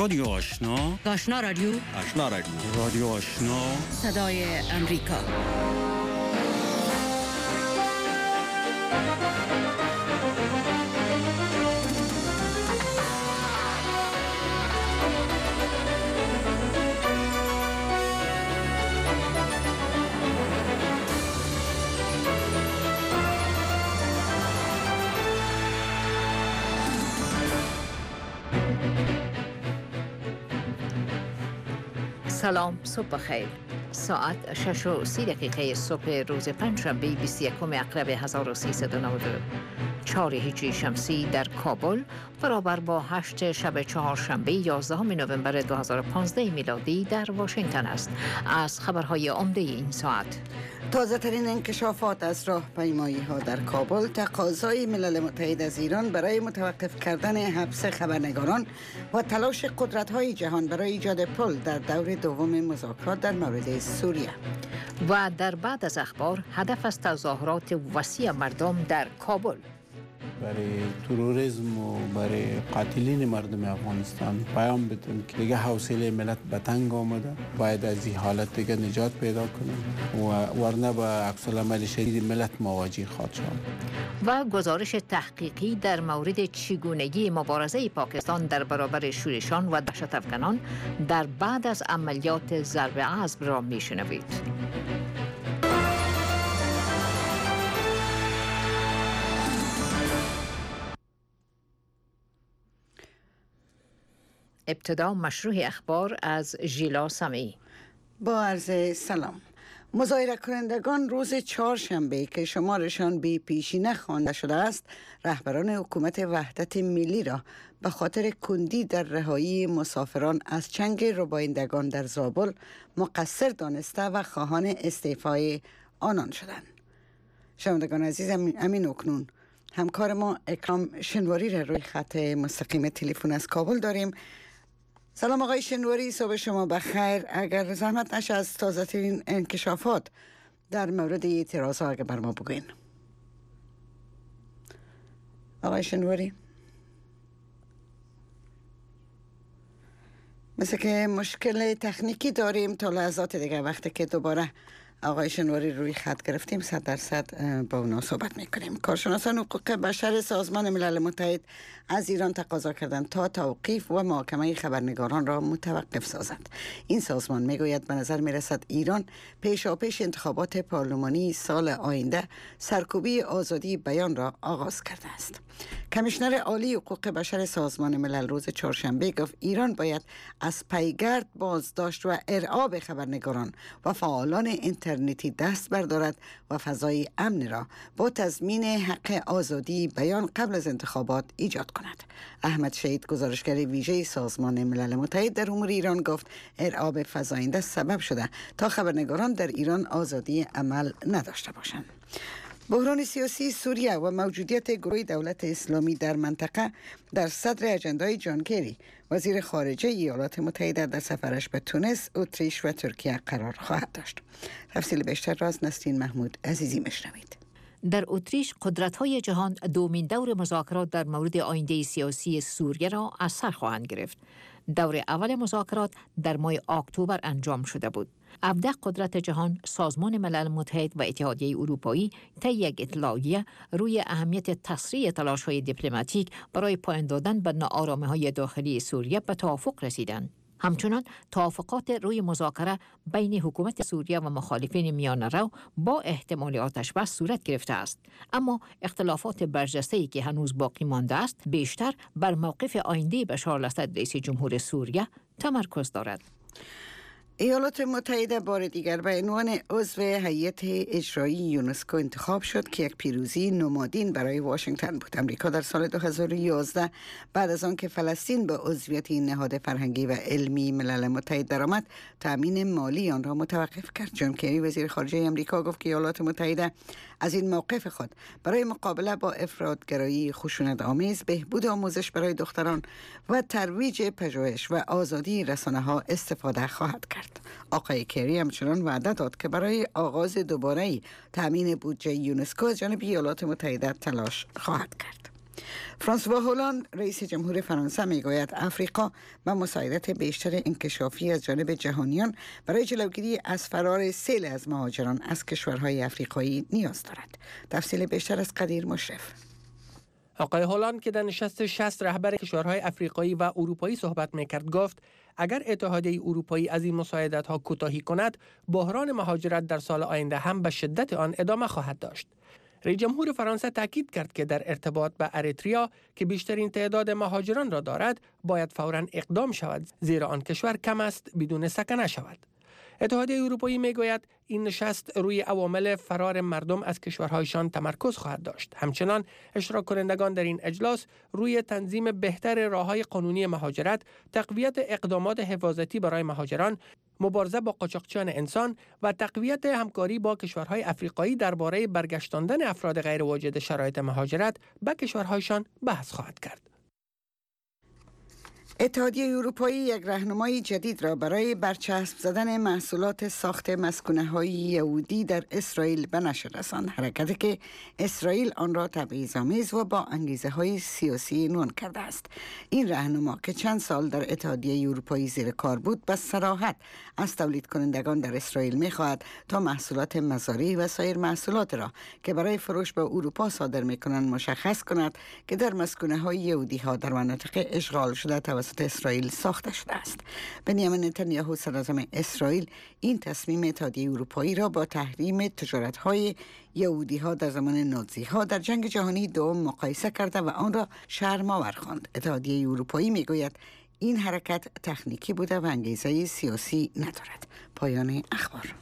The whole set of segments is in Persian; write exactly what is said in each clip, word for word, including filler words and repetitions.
رادیو آشنا، آشنا رادیو، آشنا رادیو، رادیو آشنا، صدای امریکا. سلام، صبح خیر. ساعت شش و سی دقیقه صبح روز پنجشنبه بیست و یکم اکتبر هزار و سیصد و نود و چهار هجری شمسی در کابل برابر با هشت شب چهارشنبه یازدهم نوامبر دو هزار و پانزده میلادی در واشنگتن است. از خبرهای عمده این ساعت: تازه ترین انکشافات از راهپیمایی ها در کابل، تقاضای ملل متحد از ایران برای متوقف کردن حبس خبرنگاران و تلاش قدرت های جهان برای ایجاد پل در دور دوم مذاکرات در مورد سوریه. و در بعد از اخبار، هدف از تظاهرات وسیع مردم در کابل. برای تروریسم و برای قاتلین مردم افغانستان پیام بدیم که دیگه حوصله ملت به تنگ آمده، باید از این حالت دیگه نجات پیدا کنیم و ورنه با عکس العمل شدید ملت مواجه خواهد شد. و گزارش تحقیقی در مورد چگونگی مبارزه پاکستان در برابر شورشان و دهشت افکنان در بعد از عملیات ضرب عزم را میشنوید. ابتدا مشروع اخبار از ژیلا سمی. با عرض سلام. مظاهره کنندگان روز چهارشنبه که شمارشان بی پیشینه خوانده شده است، رهبران حکومت وحدت ملی را به خاطر کندی در رهایی مسافران از چنگ ربایندگان در زابل مقصر دانسته و خواهان استعفای آنان شدند. شنوندگان عزیز، امین اکنون همکار ما اکرام شنواری را روی خط مستقیم تلفن از کابل داریم. سلام آقای شنواری، صبح شما بخیر. اگر زحمت نشه از تازه ترین انکشافات در مورد اعتراض ها اگر بر ما بگوین. آقای شنواری، مثل که مشکل تکنیکی داریم تا لحظات دیگه. وقتی که دوباره آقای شنواری روی خط گرفتیم صد درصد با اونا صحبت میکنیم. کارشناسان حقوق بشر سازمان ملل متحد از ایران تقاضا کردند تا توقیف و محاکمه خبرنگاران را متوقف سازد. این سازمان میگوید به نظر میرسد ایران پیشاپیش انتخابات پارلمانی سال آینده سرکوبی آزادی بیان را آغاز کرده است. کمیشنر عالی حقوق بشر سازمان ملل روز چهارشنبه گفت ایران باید از پیگرد بازداشت و ارعاب خبرنگاران و فعالان اینترنتی دست بردارد و فضای امن را با تضمین حق آزادی بیان قبل از انتخابات ایجاد کند. احمد شهید، گزارشگر ویژه سازمان ملل متحد در امور ایران، گفت ارعاب فزاینده سبب شده تا خبرنگاران در ایران آزادی عمل نداشته باشند. بحران سیاسی سوریه و موجودیت گروه دولت اسلامی در منطقه در صدر اجندای جان کری، وزیر خارجه ایالات متحده، در سفرش به تونس، اتریش و ترکیه قرار خواهد داشت. تفصیل بیشتر را از نسرین محمود عزیزی میشنوید. در اتریش قدرت‌های جهان دومین دور مذاکرات در مورد آینده سیاسی سوریه را از سر خواهند گرفت. دور اول مذاکرات در ماه اکتبر انجام شده بود. هفده قدرت جهان، سازمان ملل متحد و اتحادیه اروپایی طی یک اطلاعیه روی اهمیت تسریع تلاش‌های دیپلماتیک برای پایان دادن به ناآرامی‌های داخلی سوریه به توافق رسیدند. همچنان توافقات روی مذاکره بین حکومت سوریه و مخالفین میانه رو با احتمال آتش بس صورت گرفته است، اما اختلافات برجسته‌ای که هنوز باقی مانده است بیشتر بر موقف آینده بشار الاسد رئیس جمهور سوریه تمرکز دارد. ایالات متحده بار دیگر به عنوان عضو هیئت اجرایی یونسکو انتخاب شد که یک پیروزی نمادین برای واشنگتن بود. امریکا در سال دو هزار و یازده بعد از آن که فلسطین به عضویت این نهاد فرهنگی و علمی ملل متحد درآمد، تامین مالی آن را متوقف کرد. جان کری، وزیر خارجه امریکا، گفت که ایالات متحده از این موقف خود برای مقابله با افراطگرایی خشونت‌آمیز، بهبود آموزش برای دختران و ترویج پژوهش و آزادی رسانه‌ها استفاده خواهد کرد. آقای کری همچنان وعده داد که برای آغاز دوباره تامین بودجه یونسکو از جانب ایالات متحده تلاش خواهد کرد. فرانسوا هولاند رئیس جمهور فرانسه میگوید افریقا به مساعدت بیشتر انکشافی از جانب جهانیان برای جلوگیری از فرار سیل از مهاجران از کشورهای افریقایی نیاز دارد. تفصیل بیشتر از قدیر مشرف. آقای هولاند که در نشست شصت رهبر کشورهای افریقایی و اروپایی صحبت میکرد گفت اگر اتحادیه اروپایی از این مساعدت ها کوتاهی کند، بحران مهاجرت در سال آینده هم به شدت آن ادامه خواهد داشت. رئیس جمهور فرانسه تاکید کرد که در ارتباط با اریتریا که بیشترین تعداد مهاجران را دارد، باید فوراً اقدام شود، زیرا آن کشور کم است بدون سکنه شود. اتحادیه اروپایی میگوید این نشست روی عوامل فرار مردم از کشورهایشان تمرکز خواهد داشت. همچنان اشتراک کنندگان در این اجلاس روی تنظیم بهتر راههای قانونی مهاجرت، تقویت اقدامات حفاظتی برای مهاجران، مبارزه با قاچاقچیان انسان و تقویت همکاری با کشورهای افریقایی درباره برگشتاندن افراد غیر واجد شرایط مهاجرت به کشورهایشان بحث خواهد کرد. اتحادیه اروپایی یک راهنمای جدید را برای برچسب زدن محصولات ساخت مسکونه‌های یهودی در اسرائیل به نشر رساند، حرکتی که اسرائیل آن را تبعیض‌آمیز و با انگیزه‌های سیاسی عنوان کرده است. این راهنما که چند سال در اتحادیه اروپایی زیر کار بود، به صراحت از تولید کنندگان در اسرائیل می‌خواهد تا محصولات مزارعی و سایر محصولات را که برای فروش به اروپا صادر می‌کنند مشخص کند که در مسکونه‌های یهودی‌ها در مناطق اشغال شده توسط اسرائیل ساخته شده است. بنیامین نتانیاهو صدراعظم اسرائیل این تصمیم اتحادیه اروپایی را با تحریم تجارت‌های یهودی‌ها در زمان نازی‌ها در جنگ جهانی دوم مقایسه کرده و آن را شرم‌آور خواند. اتحادیه اروپایی میگوید این حرکت تکنیکی بوده و انگیزه سیاسی ندارد. پایان اخبار.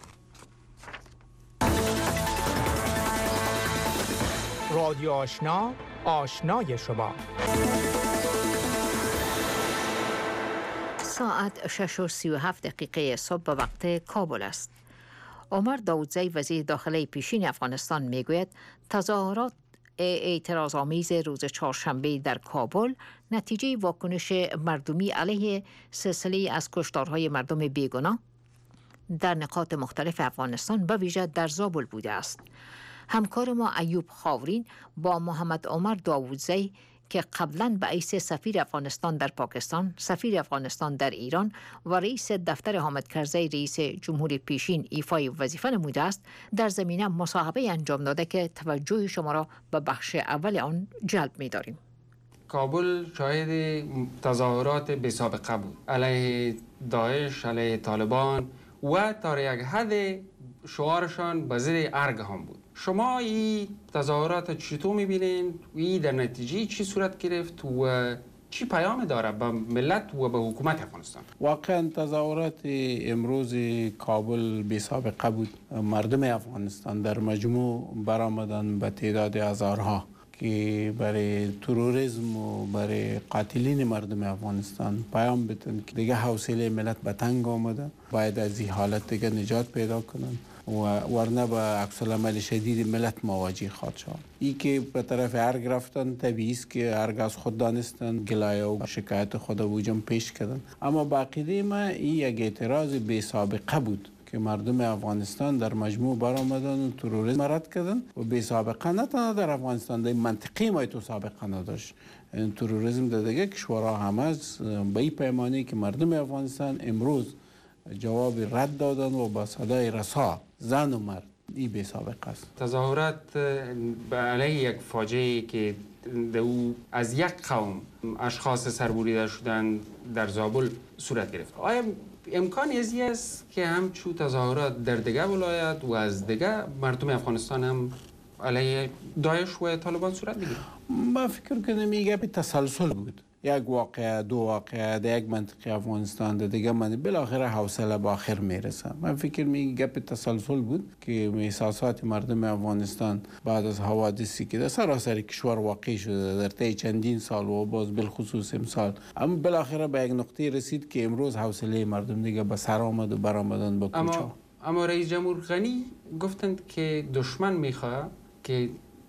رادیو آشنا، آشنای شما. ساعت شش و سی و هفت دقیقه صبح به وقت کابل است. عمر داودزی وزیر داخلی پیشین افغانستان میگوید تظاهرات اعتراض‌آمیز روز چهارشنبه در کابل نتیجه واکنش مردمی علیه سلسله از کشتارهای مردم بیگناه در نقاط مختلف افغانستان به ویژه در زابل بوده است. همکار ما ایوب خاورین با محمد عمر داودزی که قبلا به حیث سفیر افغانستان در پاکستان، سفیر افغانستان در ایران و رئیس دفتر حامد کرزی رئیس جمهور پیشین ایفای وظیفه نموده است، در زمینه مصاحبه انجام داده که توجه شما را به بخش اول آن جلب می داریم. کابل شاهد تظاهرات بی سابقه بود علیه داعش، علیه طالبان و تا یک حد شعارشان به ضد ارگ هم بود. شما این تظاهرات چطور می‌بینید؟ این در نتیجه چی صورت گرفت و چی پیام داره به ملت و به حکومت افغانستان؟ واقعا تظاهرات امروز کابل بی سابقه بود. مردم افغانستان در مجموع برآمدن به تعداد هزارها که برای تروریسم و برای قاتلین مردم افغانستان پیام بدن که دیگه حوصله ملت به تنگ آمده، باید از این حالت دیگه نجات پیدا کنن و ورنه با عکس العمل شدید ملت مواجه خواهد شد. ای که به طرف ارگ رفتن طبیعی است که ارگ از خود دانستن، گلایه و شکایت خود وجم پیش کردن، اما باقی ما این یک اعتراض بی سابقه بود که مردم افغانستان در مجموع برآمدن و تروریسم رد کردن و بی سابقه نه تنها در افغانستان، در منطقه ما تو سابقه نداشت. این تروریسم در دیگه کشورها هم از به این پیمانی که مردم افغانستان امروز جواب رد دادن و با صدای رسا زن و مرد این بی سابقه است. تظاهرات علیه یک فاجعه که او از یک قوم اشخاص سربریده شدن در زابل صورت گرفت. آیا امکان ازی است که همچون تظاهرات در دیگه ولایت و از دیگه مردم افغانستان هم علیه داعش و طالبان صورت بگیره؟ من فکر کنم میگه به تسلسل بود. یک واقعه، دو واقعه در یک منطقه افغانستان در دیگه من بالاخره حوصله به آخر میرسه. من فکر میگه به تسلسل بود که احساسات مردم افغانستان بعد از حوادثی که در سراسر کشور واقع شده در طی چندین سال و باز بالخصوص امسال، اما بالاخره به یک نقطه رسید که امروز حوصله مردم دیگه به سر آمد و برآمدن به کوچه. اما اما رئیس جمهور غنی گفتند که دشمن میخواد که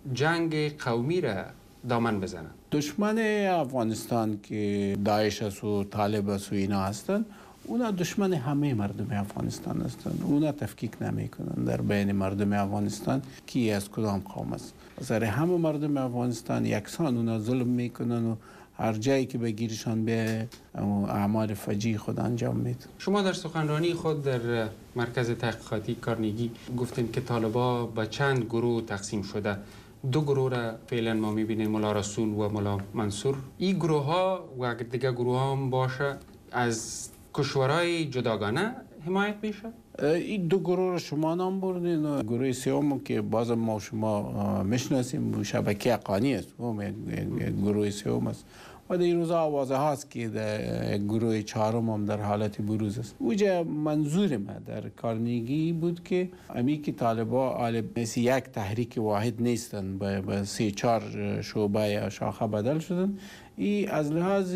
جنگ قومی را دامن بزنن. دشمن افغانستان که داعش است و طالب است و اینا هستند، اونا دشمن همه مردم افغانستان هستند. اونا تفکیک نمیکنن در بین مردم افغانستان کی از کدام قوم است. سر همه مردم افغانستان یکسان اونا ظلم میکنن و هر جایی که بگیرشان به اعمال فجیع خود انجام میدن. شما در سخنرانی خود در مرکز تحقیقاتی کارنگی گفتین که طالبا به چند گروه تقسیم شده. دو گروه را فعلا ما میبینیم، ملا رسول و ملا منصور. این گروه ها و اگر دیگه گروه ها هم باشه از کشورهای جداگانه حمایت میشه؟ این دو گروه را شما نام بردین. گروه سوم که باز ما شما میشناسیم شبکه حقانی است، اون گروه سوم است. و در این روزا آوازه هاست که در گروه چهارم هم در حالت بروز است. اوجا منظور ما در کارنگی بود که امی که طالبا آل مثل یک تحریک واحد نیستن، به سه چهار شعبه یا شاخه بدل شدن. این از لحاظ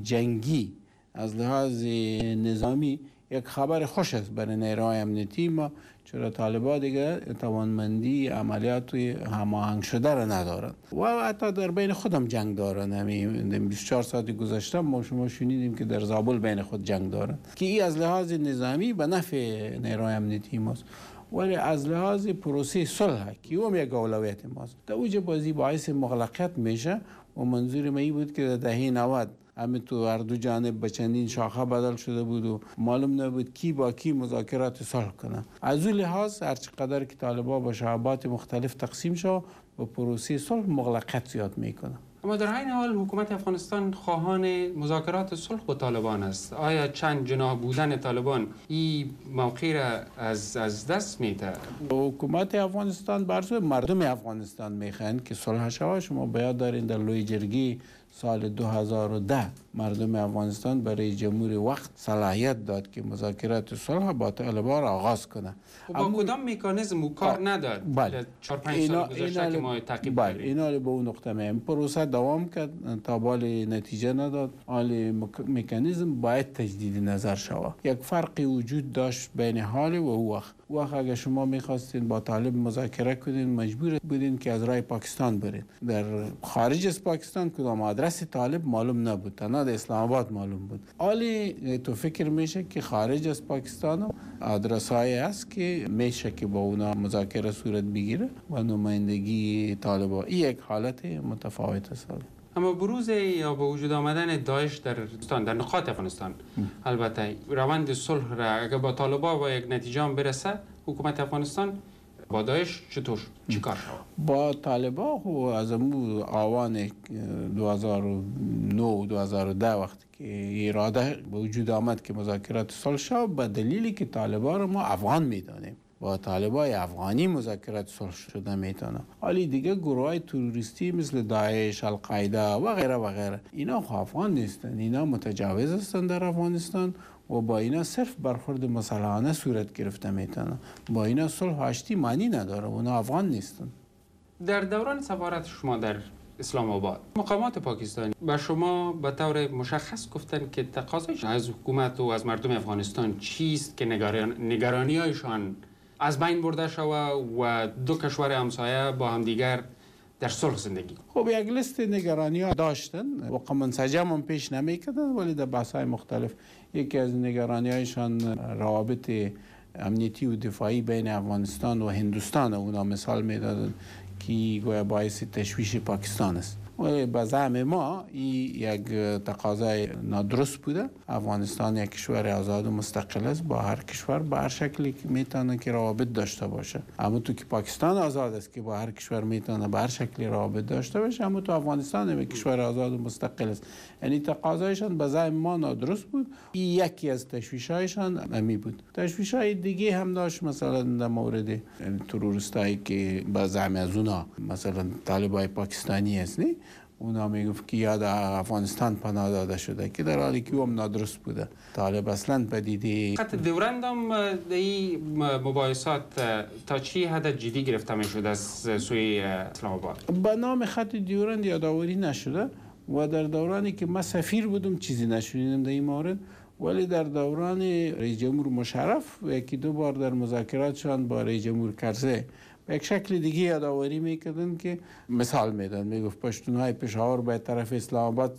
جنگی، از لحاظ نظامی یک خبر خوش است برای نیروهای امنیتی ما، چرا طالبان دیگه توانمندی عملیات هماهنگ شده را ندارند و حتی در بین خودم جنگ دارند. همین بیست و چهار ساعت گذشته ما شما شنیدیم که در زابل بین خود جنگ دارند که این از لحاظ نظامی به نفع نیروهای امنیتی ماست، ولی از لحاظ پروسه صلح که هم یک اولویت ماست. در اوج بازی باعث مغلقیت میشه و منظور ما این بود که در دهه نود همه تو هر دو جانب به چندین شاخه بدل شده بود و معلوم نبود کی با کی مذاکرات صلح کنه. از اون لحاظ هر چقدر که طالبان با شعبات مختلف تقسیم شد و پروسه صلح مغلقیت زیاد میکنه. اما در این حال حکومت افغانستان خواهان مذاکرات صلح با طالبان است. آیا چند جناح بودن طالبان این موقع را از از دست میده؟ حکومت افغانستان برای مردم افغانستان میخواهند که صلح شود. شما باید دارین در لوی جرگی سال دو هزار و ده مردم افغانستان برای جمهوری وقت صلاحیت داد که مذاکرات صلح با طالبان را آغاز کنه. و با کدام مکانیزم او کار نداد؟ بله. چهار پنج سال گذشته که ما تعقیب بله. اینا به اون نقطه مهم پروسه دوام کرد تا بال نتیجه نداد. حال مکانیزم باید تجدید نظر شود. یک فرقی وجود داشت بین حال و او وقت. وقت اگر شما میخواستین با طالب مذاکره کنین مجبور بودین که از راه پاکستان برین. در خارج از پاکستان کدام آدرس طالب معلوم نبود، تنها در اسلام آباد معلوم بود. حالی تو فکر میشه که خارج از پاکستان آدرس های هست که میشه که با اونا مذاکره صورت بگیره و نمایندگی طالبان. این یک حالت متفاوت است. اما بروز یا به وجود آمدن داعش در افغانستان، در نقاط افغانستان، البته روند صلح را اگر با طالبان با یک نتیجه برسه، حکومت افغانستان با داعش چطور چیکار شود؟ با طالبان و از امو آوان دو هزار و نه دو هزار و ده وقتی که اراده به وجود آمد که مذاکرات صلح شود، به دلیلی که طالبان را ما افغان میدانیم، با طالبای افغانی مذاکرات صلح شده میتونه. حالی دیگه گروه های تروریستی مثل داعش، القاعده و غیره و غیره اینا افغان نیستن، اینا متجاوز هستند در افغانستان و با اینا صرف برخورد مسلحانه صورت گرفته میتونه. با اینا صلح و آشتی معنی نداره، اونا افغان نیستن. در دوران سفارت شما در اسلام آباد مقامات پاکستانی و شما به طور مشخص گفتن که تقاضایشان از حکومت و از مردم افغانستان چیست که نگرانی هایشان از بین برده شود و دو کشور همسایه با هم دیگر در صلح زندگی. خب یک لیست نگرانی ها داشتن و منسجم هم پیش نمی کردن، ولی در بحث های مختلف یکی از نگرانی هایشان روابط امنیتی و دفاعی بین افغانستان و هندوستان اونا مثال می دادن که گویا باعث تشویش پاکستان است. ولی به زعم ما این یک تقاضای نادرست بوده. افغانستان یک کشور آزاد و مستقل است، با هر کشور به هر شکلی که میتونه که روابط داشته باشه. اما تو که پاکستان آزاد است که با هر کشور میتونه به هر شکلی روابط داشته باشه، اما تو افغانستان هم یک کشور آزاد و مستقل است. یعنی تقاضایشان به زعم ما نادرست بود. این یکی از تشویش‌هایشان امی بود. تشویش‌های دیگه هم داشت، مثلا در مورد تروریستایی که به زعم از اونا مثلا طالبای پاکستانی است، نه اونا میگفت که یاد افغانستان پناه داده شده که در حالی که هم نادرست بوده. طالب اصلا پدیده خط دورندم در این مباحثات تا چی حد جدی گرفته می شده از سوی اسلام آباد؟ با نام خط دورند یادآوری نشده و در دورانی که من سفیر بودم چیزی نشنیدم در این مورد، ولی در دوران رئیس جمهور مشرف یکی دو بار در مذاکراتشان با رئیس جمهور کرزی به یک شکل دیگه یادآوری میکردن که مثال میدن، میگفت پشتونهای پشاور به طرف اسلام آباد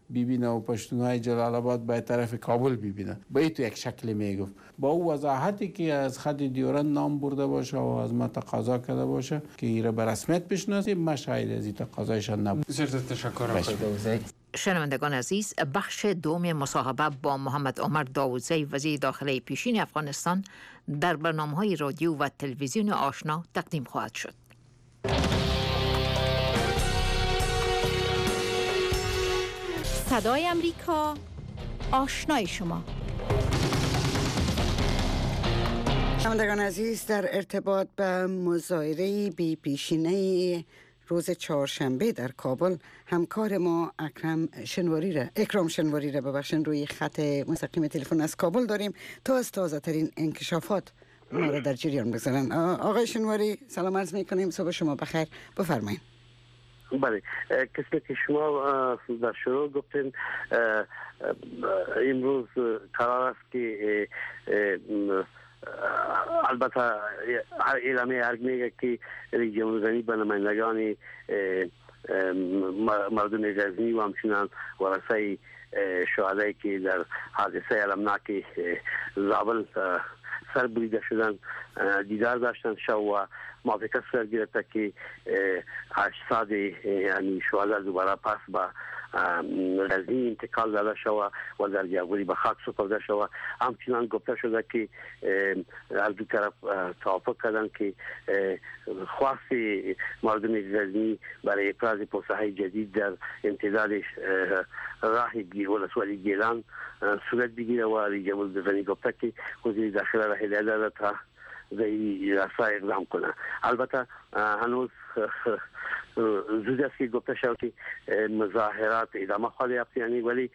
ببینه و پشتونهای جلال آباد به طرف کابل ببینه. به تو یک شکل میگفت با او وضاحتی که از خط دیورند نام برده باشه و از ما تقاضا کرده باشه که ایره به رسمیت بشناسیم، ما شاید از این تقاضایشان نبود. بسیار تشکر آقای داوودزی. شنوندگان عزیز، بخش دوم مصاحبه با محمد عمر داوودزی وزیر داخله پیشین افغانستان در برنامه‌های رادیو و تلویزیون آشنا تقدیم خواهد شد. صدای امریکا، آشنای شما. شنوندگان عزیز، در ارتباط به مظاهره بی پیشینه روز چهارشنبه در کابل، همکار ما اکرم شنواری را اکرام شنواری را ببخشید روی خط مستقیم تلفن از کابل داریم تا از تازه ترین انکشافات ما را در جریان بگذارن. آقای شنواری سلام عرض می‌کنیم، صبح شما بخیر، بفرمایید. بله، کسی که شما در شروع گفتین امروز قرار است که البته اعلامیه ارگ میگه که رئیس جمهور غنی به نمایندگان مردم غزنی و همچنان ورثه شهدایی که در حادثه المناک زابل سر بریده شدن دیدار داشتن شو و موافقت سر گرفته که اجساد یعنی شهدا دوباره پس به غزنی انتقال داده شود و در جاگوری به خاک سپرده شود. همچنان گفته شده که از دو طرف توافق کردن که خواست مردم غزنی برای ابراز پوسه‌های جدید در امتداد راه ولسوالی گیلان صورت بگیره و رئیس جمهور غنی گفته که وزیر داخله را هدایت داده تا زی راستا اقدام کنه. البته هنوز زود است که گفته شد که مظاهرات ادامه خواهد یافت، یعنی ولی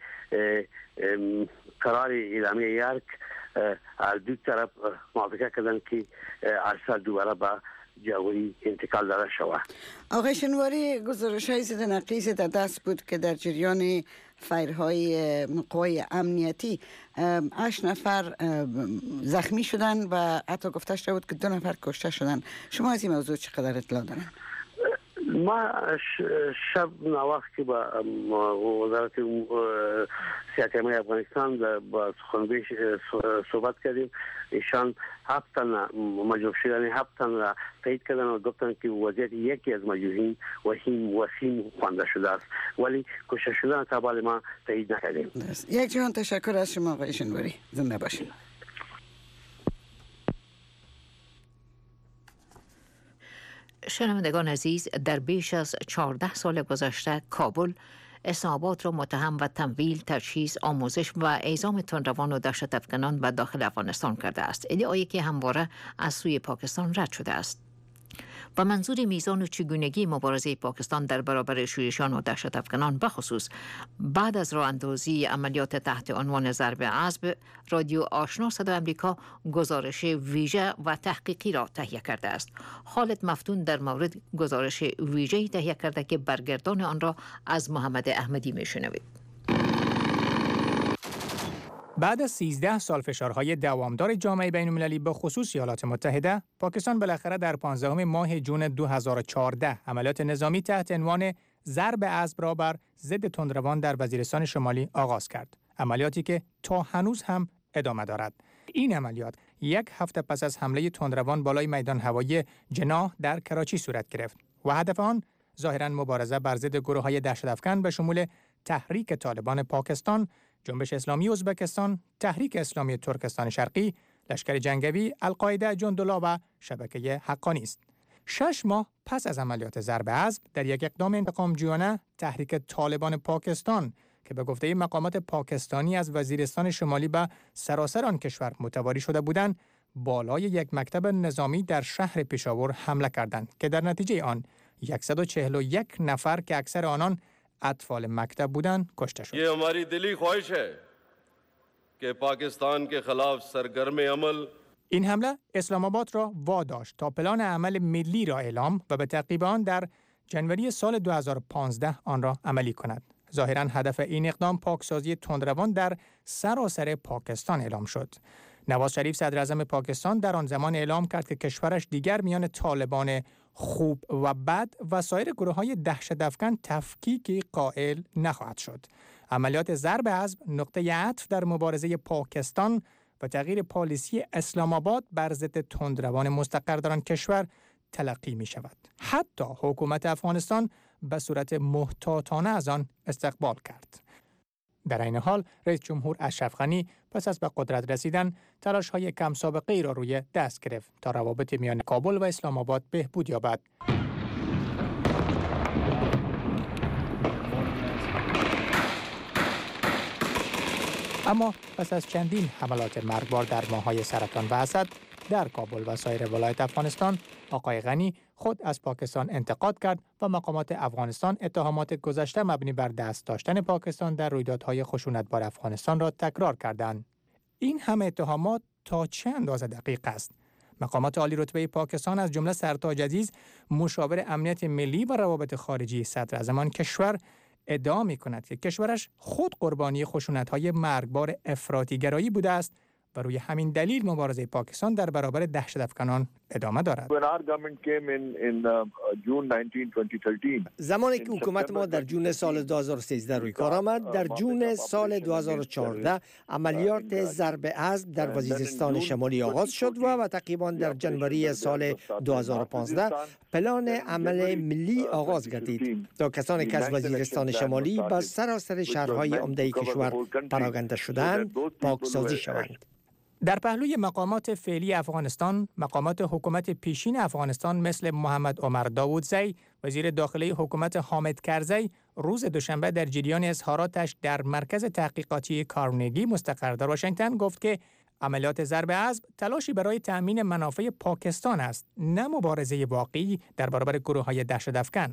قرار اعلامیه یارک از دو طرف موافقت کردن که ارسال دوباره به جاوری انتقال داده شود. آقای شنواری، گزارش‌های ضد نقیض در دست بود که در جریان فایرهای قوای امنیتی هشت نفر زخمی شدن و حتی گفته شده بود که دو نفر کشته شدن. شما از این موضوع چقدر اطلاع دارین؟ ما شب نواخت که با وزارت صحت عامه افغانستان با سخنگوی صحبت کردیم. ایشان هفت تن مجروح شدن هفت تن را تایید کردن و گفتن که وضعیت یکی از مجروحین وسیم وسیم خوانده شده است، ولی کشته شدن تا حال ما تایید نکردیم. یک جهان تشکر از شما آقای شنواری، زنده باشید. شنوندگان عزیز، در بیش از چهارده سال گذشته کابل اسلام آباد را متهم و تمویل، تجهیز، آموزش و اعزام تندروان و دهشت افکنان به داخل افغانستان کرده است. ادعایی که همواره از سوی پاکستان رد شده است. و منظور میزان و چگونگی مبارزه پاکستان در برابر شورشیان و دهشت افکنان بخصوص بعد از راه اندازی عملیات تحت عنوان ضرب اسب، رادیو آشنا صدای امریکا گزارش ویژه و تحقیقی را تهیه کرده است. خالد مفتون در مورد گزارش ویژه‌ای تهیه کرده که برگردان آن را از محمد احمدی میشنوید. بعد از سیزده سال فشارهای دوامدار جامعه بین‌المللی به خصوص ایالات متحده، پاکستان بالاخره در پانزدهم ماه جون دو هزار و چهارده عملیات نظامی تحت عنوان ضرب اسب را بر ضد تندروان در وزیرستان شمالی آغاز کرد. عملیاتی که تا هنوز هم ادامه دارد. این عملیات یک هفته پس از حمله تندروان بالای میدان هوایی جناح در کراچی صورت گرفت و هدف آن ظاهراً مبارزه بر ضد گروه‌های دهشت‌افکن به شمول تحریک طالبان پاکستان، جنبش اسلامی ازبکستان، تحریک اسلامی ترکستان شرقی، لشکر جنگی، القاعده جندولا و شبکه حقانی است. شش ماه پس از عملیات ضرب اسب، در یک اقدام انتقامجویانه، تحریک طالبان پاکستان که به گفته مقامات پاکستانی از وزیرستان شمالی به سراسر آن کشور متواری شده بودند، بالای یک مکتب نظامی در شهر پشاور حمله کردند که در نتیجه آن صد و چهل و یک نفر که اکثر آنان اطفال مکتب بودند کشته شد. یہ ہماری دلی خواہش ہے کہ پاکستان کے خلاف سرگرم عمل. این حمله اسلام آباد را واداشت تا پلان عمل ملی را اعلام و به تعقیب آن در جنوری سال دو هزار و پانزده آن را عملی کند. ظاهراً هدف این اقدام پاکسازی تندروان در سراسر پاکستان اعلام شد. نواز شریف صدر اعظم پاکستان در آن زمان اعلام کرد که کشورش دیگر میان طالبان خوب و بد و سایر گروه‌های دهشت افکن تفکیکی قائل نخواهد شد. عملیات ضرب اسب نقطه عطف در مبارزه پاکستان و تغییر پالیسی اسلام آباد بر ضد تندروان مستقر در آن کشور تلقی می شود. حتی حکومت افغانستان به صورت محتاطانه از آن استقبال کرد. در این حال رئیس جمهور اشرف غنی پس از به قدرت رسیدن تلاش‌های کم سابقه ای را روی دست گرفت تا روابط میان کابل و اسلام آباد بهبود یابد. اما پس از چندین حملات مرگبار در ماه‌های سرطان و اسد در کابل و سایر ولایت افغانستان، آقای غنی خود از پاکستان انتقاد کرد و مقامات افغانستان اتهامات گذشته مبنی بر دست داشتن پاکستان در رویدادهای خشونتبار افغانستان را تکرار کردند. این همه اتهامات تا چه اندازه دقیق است؟ مقامات عالی رتبه پاکستان از جمله سرتاج عزیز، مشاور امنیت ملی و روابط خارجی صدراعظم آن کشور، ادعا می‌کند که کشورش خود قربانی خشونت‌های مرگبار افراطی‌گرایی بوده است و روی همین دلیل مبارزه پاکستان در برابر دهشت‌افکنان ادامه دارد. زمانی که حکومت ما در جون سال دو هزار و سیزده روی کار آمد، در جون سال دو هزار و چهارده عملیات ضرب اسب در وزیرستان شمالی آغاز شد و و تقریبا در جنوری سال دو هزار و پانزده پلان عمل ملی آغاز گردید تا کسانی که از وزیرستان شمالی به سراسر شهرهای عمده کشور پراکنده شدند پاکسازی شوند. در پهلوی مقامات فعلی افغانستان، مقامات حکومت پیشین افغانستان مثل محمد عمر داوودزی، وزیر داخلی حکومت حامد کرزی، روز دوشنبه در جریان اظهاراتش در مرکز تحقیقاتی کارنگی مستقر در واشنگتن گفت که عملیات ضرب اسب تلاشی برای تأمین منافع پاکستان است، نه مبارزه واقعی در برابر گروه‌های دهشت‌افکن.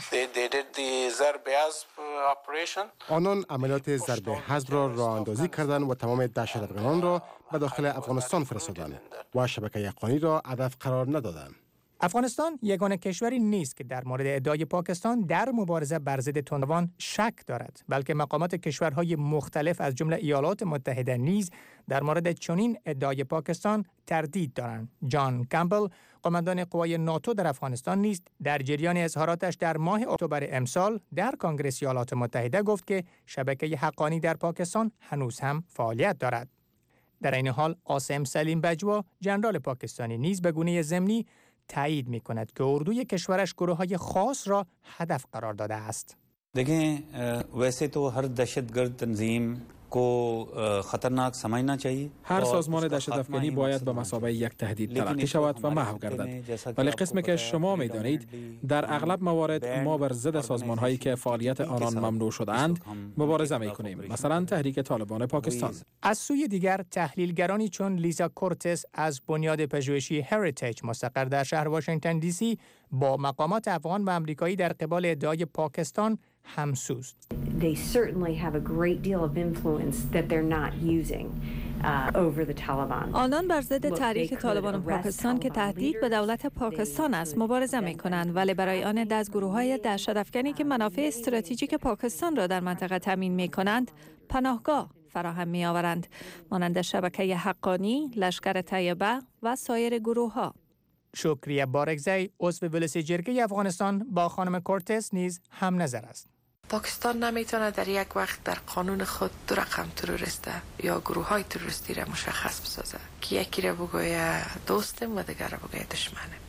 آنان عملیات ضرب حزب را راه اندازی کردند و تمام دهشت‌افکنان را به داخل افغانستان فرستادند و شبکه یقانی را هدف قرار ندادند. افغانستان یگانه کشوری نیست که در مورد ادعای پاکستان در مبارزه بر ضد تندروان شک دارد، بلکه مقامات کشورهای مختلف از جمله ایالات متحده نیز در مورد چنین ادعای پاکستان تردید دارند. جان کمبل، قماندان قوای ناتو در افغانستان نیز در جریان اظهاراتش در ماه اکتبر امسال در کنگره ایالات متحده گفت که شبکه حقانی در پاکستان هنوز هم فعالیت دارد. در این حال عاصم سلیم بجوا، ژنرال پاکستانی نیز به گونه ضمنی تایید می کند که اردوی کشورش گروه‌های خاص را هدف قرار داده است. دیگه ویسے تو هر دهشتگرد تنظیم کو خطرناک سمجھنا چاہیے. هر سازمان دهشت‌افکنی باید به مثابه یک تهدید تلقی شود و محو گردد. ولی قسمی که شما می‌دانید در اغلب موارد ما بر ضد سازمان‌هایی که فعالیت آنان ممنوع شده‌اند مبارزه می‌کنیم. مثلا تحریک طالبان پاکستان. از سوی دیگر تحلیلگرانی چون لیزا کورتس از بنیاد پژوهشی هریتیج مستقر در شهر واشنگتن دی سی با مقامات افغان و آمریکایی در قبال ادعای پاکستان همسوست. They certainly have a great deal of influence that they're not using uh, over the Taliban. آنان بر ضد تحریک طالبان پاکستان که تهدید به دولت پاکستان است مبارزه می‌کنند، ولی برای آن دست گروه‌های دهشت‌افکنی که منافع استراتژیک پاکستان را در منطقه تامین می‌کنند پناهگاه فراهم می‌آورند، مانند شبکه حقانی، لشکر طیبه و سایر گروه‌ها. شکریه بارگزی، عضو ولسی جرگه افغانستان، با خانم کورتس نیز هم نظر است. پاکستان نمیتونه در یک وقت در قانون خود دو رقم تروریست یا گروه های تروریستی را مشخص بسازه که یکی را بگویه دوستم و دیگر را بگویه دشمنم.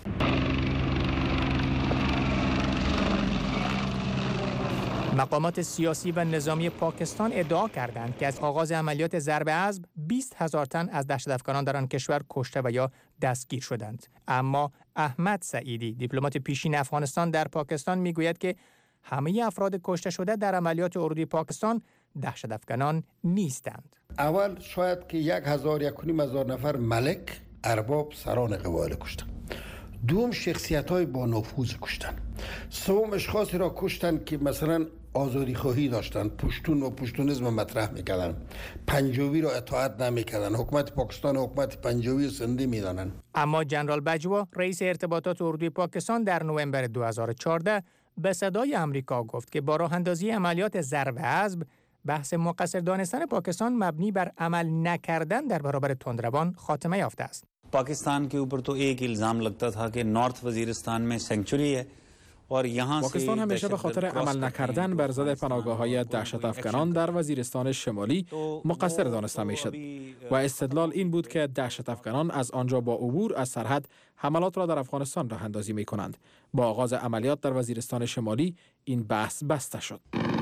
مقامات سیاسی و نظامی پاکستان ادعا کردند که از آغاز عملیات ضرب اسب بیست هزار تن از دهشت‌افکنان در آن کشور کشته و یا دستگیر شدند. اما احمد سعیدی، دیپلمات پیشین افغانستان در پاکستان، میگوید که همه افراد کشته شده در عملیات اردوی پاکستان دهشت‌افکنان نیستند. اول شاید که یک هزار یک و نیم هزار نفر ملک، ارباب، سران قبایل کشتن. دوم شخصیت‌های با نفوذ کشتن. سوم اشخاصی را کشتن که مثلا آزادی خواهی داشتن، پشتون و پشتونیسم مطرح میکردن، پنجابی را اطاعت نمیکردن، حکومت پاکستان حکومت پنجابی و سندی میدانن. اما جنرال بجوا، رئیس ارتباطات اردوی پاکستان، در نوامبر دو هزار و چهارده به صدای آمریکا گفت که با راه اندازی عملیات ضرب اسب بحث مقصر دانستن پاکستان مبنی بر عمل نکردن در برابر تندروان خاتمه یافته است. پاکستان के ऊपर तो एक इल्जाम लगता था कि नॉर्थ वजीरिस्तान में सेंचुरी है پاکستان همیشه به خاطر عمل نکردن بر ضد پناهگاه‌های دهشت افکنان در وزیرستان شمالی مقصر دانسته میشد و استدلال این بود که دهشت افکنان از آنجا با عبور از سرحد حملات را در افغانستان راه اندازی می کنند. با آغاز عملیات در وزیرستان شمالی این بحث بسته شد.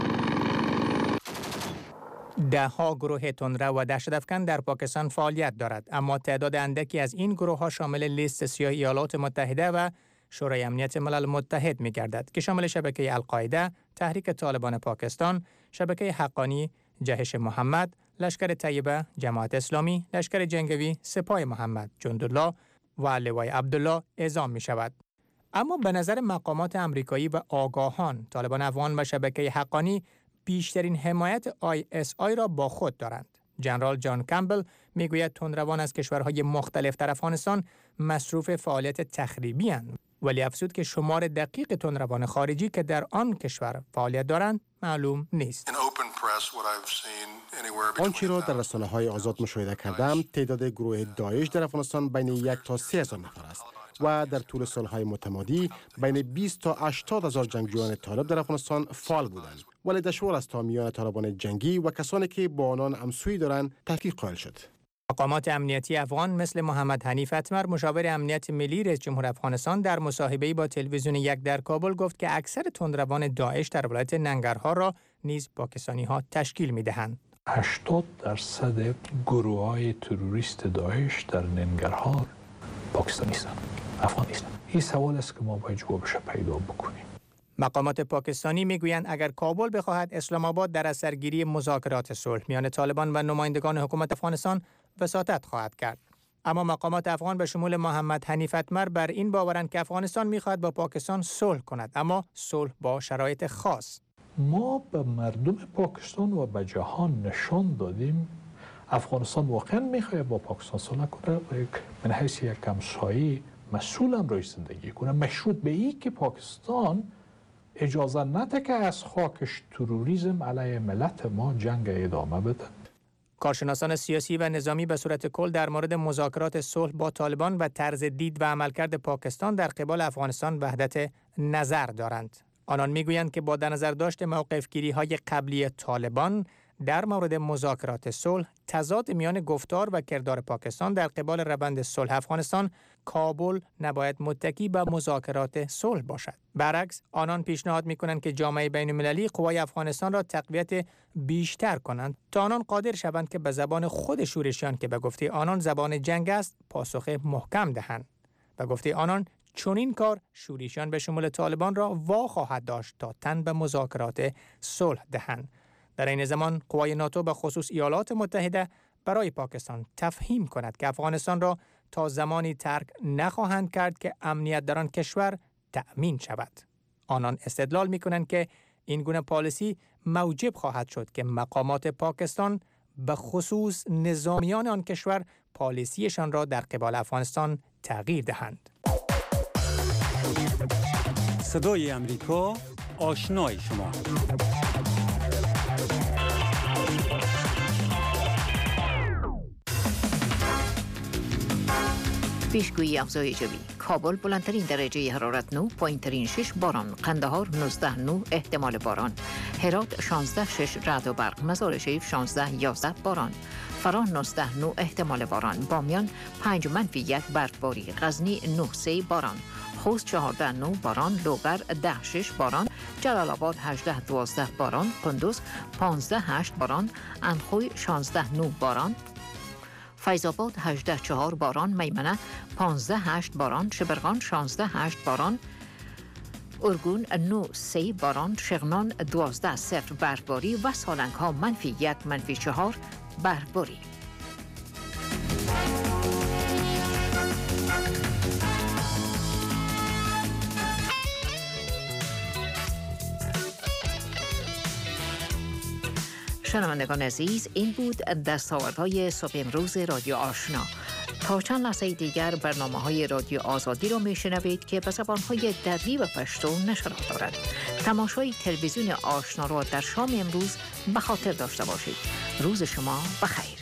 ده ها گروه تندرو و دهشت افکن در پاکستان فعالیت دارد، اما تعداد اندکی از این گروه ها شامل لیست سیاه ایالات متحده و شورای امنیت ملل متحد می گردد که شامل شبکه القاعده، تحریک طالبان پاکستان، شبکه حقانی، جهش محمد، لشکر طیبه، جماعت اسلامی، لشکر جنگوی، سپاه محمد، جندالله و لوای عبدالله اعزام می شود. اما به نظر مقامات امریکایی و آگاهان، طالبان افغان و شبکه حقانی بیشترین حمایت آی اس آی را با خود دارند. جنرال جان کمبل میگوید تندروان از کشورهای مختلف در افغانستان مصروف فعالیت تخریبی اند، ولی افزود که شمار دقیق تندروان خارجی که در آن کشور فعالیت دارند معلوم نیست. آنچه را در رسانه‌های آزاد مشاهده کردم، تعداد گروه داعش در افغانستان بین یک تا سه هزار نفر است و در طول سالهای متمادی بین بیست تا هشتاد هزار جنگجویان طالب در افغانستان فعال بودند، ولی دشوار است تا میان طالبان جنگی و کسانی که با آنان همسویی دارند تحقیق قائل شد. مقامات امنیتی افغان مثل محمد حنیف اتمر، مشاور امنیت ملی رئیس جمهور افغانستان، در مصاحبه‌ای با تلویزیون یک در کابل گفت که اکثر تندروان داعش در ولایت ننگرهار را نیز پاکستانی‌ها تشکیل می‌دهند. هشتاد درصد گروه‌های تروریست داعش در ننگرهار پاکستانی هستند، افغان نیستند. این سوال است که ما باید جوابش پیدا بکنیم. مقامات پاکستانی میگویند اگر کابل بخواهد اسلام آباد در اثرگیری مذاکرات صلح میان طالبان و نمایندگان حکومت افغانستان وساطت خواهد کرد. اما مقامات افغان به شمول محمد حنیف اتمر بر این باورند که افغانستان میخواهد با پاکستان صلح کند، اما صلح با شرایط خاص. ما به مردم پاکستان و به جهان نشان دادیم افغانستان واقعا میخواهد با پاکستان صلح کنه و یک من حیث یک همسایه مسئول هم روی زندگی کنه، مشروط به این که پاکستان اجازه نده که از خاکش تروریسم علیه ملت ما جنگ ادامه بده. کارشناسان سیاسی و نظامی به صورت کل در مورد مذاکرات صلح با طالبان و طرز دید و عملکرد پاکستان در قبال افغانستان وحدت نظر دارند. آنان میگویند که با در نظر داشت موقفگیری‌های قبلی طالبان در مورد مذاکرات صلح، تضاد میان گفتار و کردار پاکستان در قبال روند صلح افغانستان، کابل نباید متکی به مذاکرات صلح باشد. برعکس، آنان پیشنهاد می‌کنند که جامعه بین‌المللی قوای افغانستان را تقویت بیشتر کنند تا آنان قادر شوند که به زبان خود شورشیان که به گفته آنان زبان جنگ است، پاسخ محکم دهند. به گفته آنان چون این کار شورشیان به شمول طالبان را وا خواهد داشت تا تن به مذاکرات صلح دهند. در این زمان قوای ناتو به خصوص ایالات متحده برای پاکستان تفهیم کند که افغانستان را تا زمانی ترک نخواهند کرد که امنیت در آن کشور تأمین شود. آنان استدلال می کنند که این گونه پالیسی موجب خواهد شد که مقامات پاکستان به خصوص نظامیان آن کشور پالیسیشان را در قبال افغانستان تغییر دهند. صدای امریکا، آشنای شما. پیشگویی افزایش جوی. کابل بلندترین درجه حرارت نه، پایینترین شش باران. قندهار نوزده نه احتمال باران. هرات شانزده شش رعد و برق. مزار شریف شانزده یازده باران. فراه نوزده نه احتمال باران. بامیان پنج منفی یک برفباری. غزنی نه سه باران. خوست چهارده نه باران. لوگر ده شش باران. جلال آباد هجده دوازده باران. قندوز پانزده هشت باران. اندخوی شانزده نه باران. فیض آباد هجده چهار باران. میمنه پانزده هشت باران. شبرغان شانزده هشت باران. ارگون نه سه باران. شغنان دوازده صفر برفباری و سالنگ ها منفی یک منفی چهار برفباری. شنوندگان عزیز، این بود دستاوردهای صبح امروز رادیو آشنا. تا چند لحظه دیگر برنامه‌های رادیو آزادی را میشنوید که به زبان‌های دری و پشتو نشرات دارد. تماشای تلویزیون آشنا را در شام امروز به خاطر داشته باشید. روز شما بخیر.